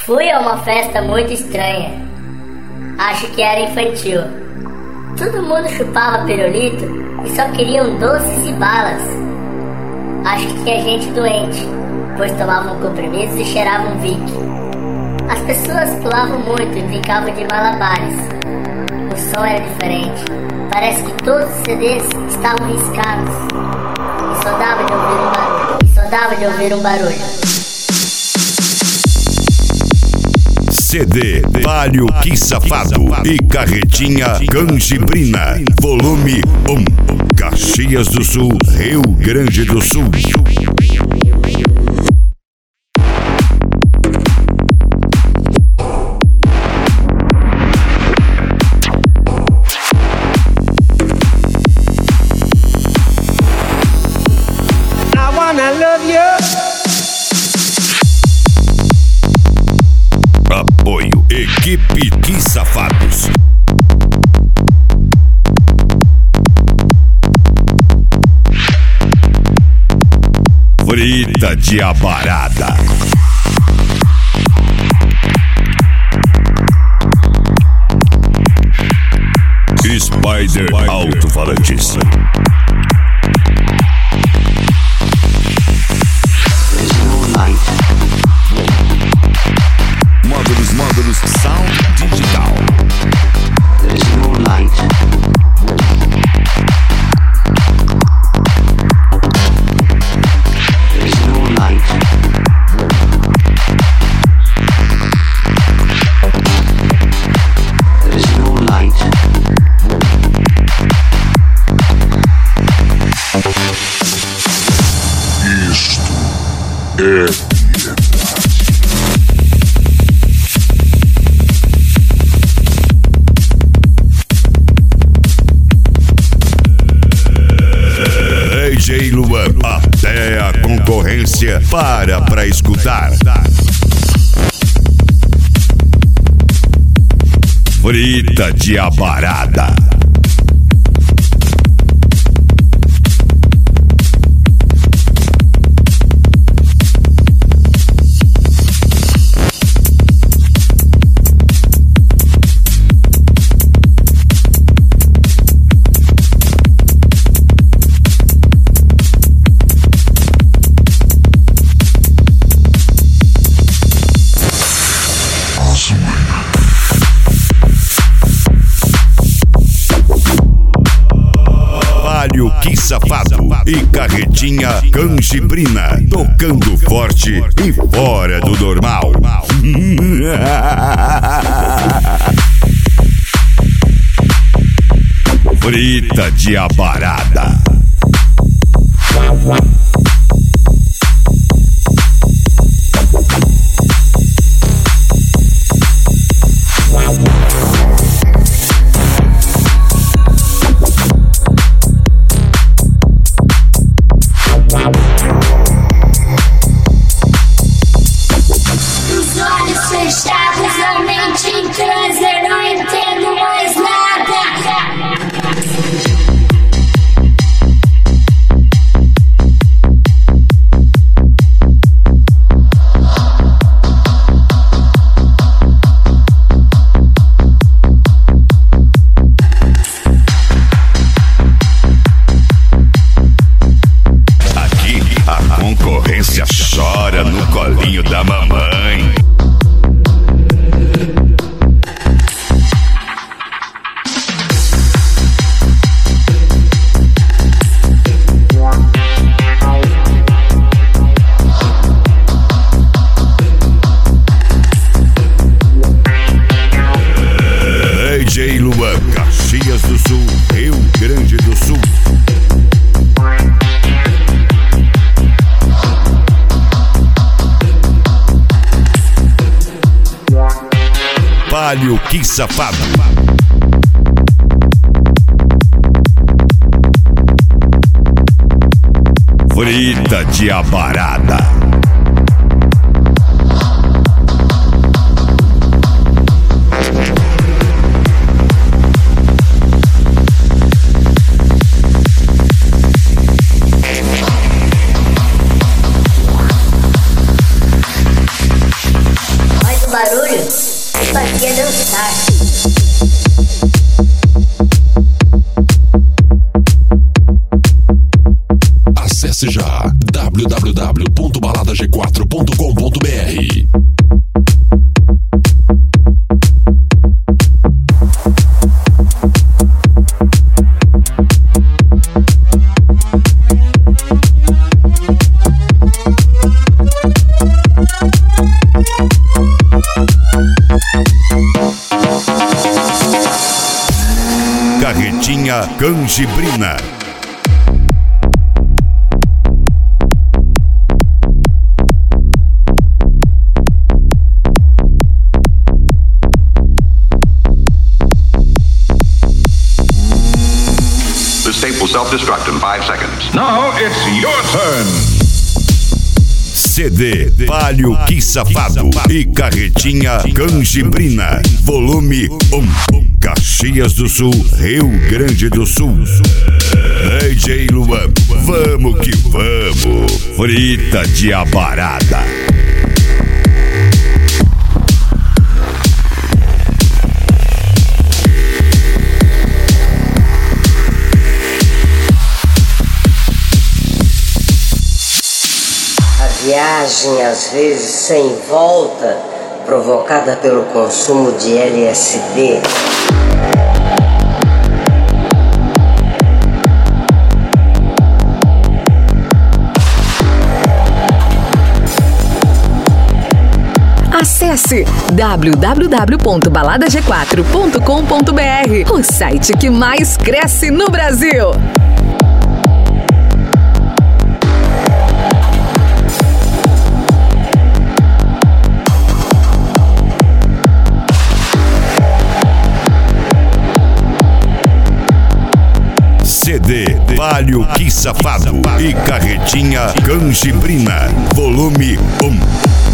Fui a uma festa muito estranha. Acho que era infantil. Todo mundo chupava pirulito e só queriam doces e balas. Acho que tinha gente doente, pois tomavam comprimidos e cheiravam Vic. As pessoas pulavam muito e brincavam de malabares. O som era diferente. Parece que todos os CDs estavam riscados. E só dava de ouvir um barulho. CD Palio Que Safado e Carretinha Canjibrina, volume 1, Caxias do Sul, Rio Grande do Sul. I wanna love you. Apoio Equipe Que Safados. Frita de Abarada. Spider Alto-Falantes. Módulos Sound Digital. There is no light. There is no light. There is no light. Isto é DJ Luan, até a concorrência para pra escutar. Frita de Abarada. Palio Que Safado e Carretinha Canjibrina, tocando forte e fora do normal. Frita de Abarada. Os olhos fechados, a mente em transe, eu não entendo mais nada. Aqui a concorrência chora no colinho da mamãe. DJ Luan, Caxias do Sul, Rio Grande do Sul. Palio Que Safado. Frita de Abarada. barulho me fazia dançar. Acesse já www.baladag4.com.br. Carretinha Canjibrina. This tape will self-destruct in 5 seconds. Now it's your turn. CD Palio Que Safado e Carretinha Canjibrina. Volume 1. Caxias do Sul, Rio Grande do Sul. DJ Luan, vamos que vamos. Frita de abarada. Viagem às vezes sem volta, provocada pelo consumo de LSD. Acesse www.baladag4.com.br, o site que mais cresce no Brasil. CD Palio Que Safado e Carretinha Canjibrina. Volume 1.